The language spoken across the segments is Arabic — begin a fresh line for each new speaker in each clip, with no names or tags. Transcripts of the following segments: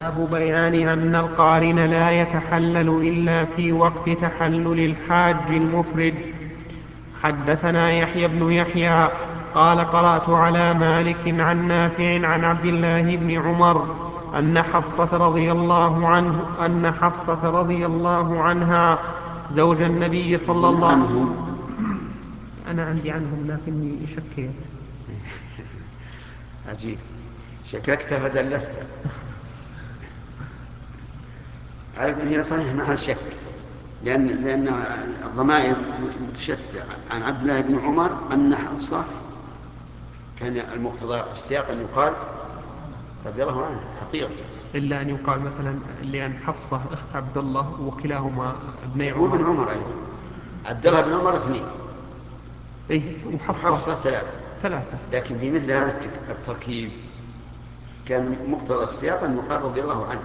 باب بيان أن القارن لا يتحلل إلا في وقت تحلل الحاج المفرد. حدثنا يحيى بن يحيى قال قرأت على مالك عن نافع عن عبد الله بن عمر أن حفصة رضي الله عنها زوج النبي صلى الله عليه وسلم. أنا عندي عنهم لكني شكيت.
عجيب، شككت فدلست. عارف هي صحيح مع الشك، لأن الضمائر متشتتة. عن عبد الله بن عمر أن حفصة كان المقتضى السياق أن يقال رضي الله عنه حقيقة،
إلا أن يقال مثلا لأن حفصة أخت عبد الله وكلاهما ابني
يقول
عمر.
بن عمر أيضا. عبد الله بن عمر 2
إيه
وحفصة
3.
لكن في مثل هذا التركيب كان مقتضى السياق أن يقال رضي الله عنه.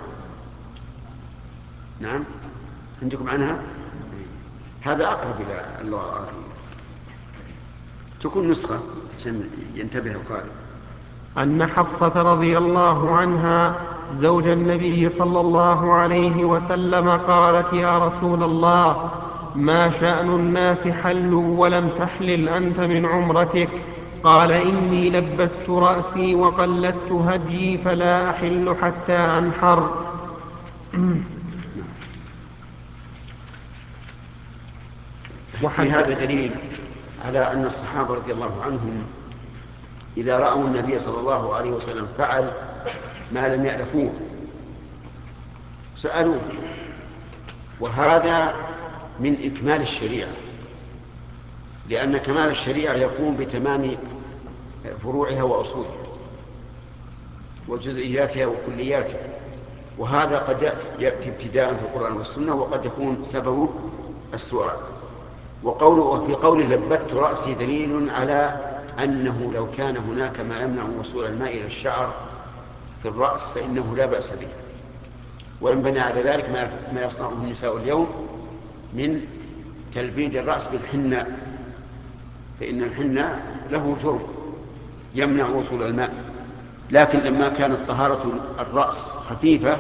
نعم، عندكم عنها هذا أقرب إلى اللغة العربية، تكون نسخة عشان ينتبه القارئ.
أن حفصة رضي الله عنها زوج النبي صلى الله عليه وسلم قالت: يا رسول الله، ما شأن الناس حلوا ولم تحلل أنت من عمرتك؟ قال: إني لبت رأسي وقلدت هديي فلا أحل حتى أنحر.
في هذا دليل على أن الصحابة رضي الله عنهم إذا رأوا النبي صلى الله عليه وسلم فعل ما لم يألفوه سألوه، وهذا من إكمال الشريعة، لأن كمال الشريعة يقوم بتمام فروعها وأصولها وجزئياتها وكلياتها، وهذا قد يأتي ابتداء في القرآن والسنة، وقد يكون سببه السؤال. وفي قوله لبت رأسي دليل على أنه لو كان هناك ما يمنع وصول الماء إلى الشعر في الرأس فإنه لا بأس به، وينبني على ذلك ما يصنعه النساء اليوم من تلبيد الرأس بالحناء، فإن الحناء له جرم يمنع وصول الماء. لكن لما كانت طهارة الرأس خفيفة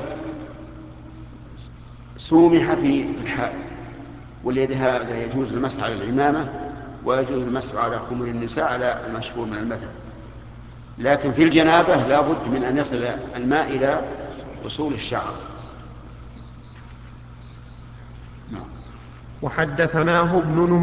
سومح في الحال، ولذلك هذا يجوز المسح على العمامة ويجوز المسح على خمر النساء على المشهور من المذهب. لكن في الجنابة لا بد من أن يصل الماء إلى وصول الشعر.
وحدثناه ابن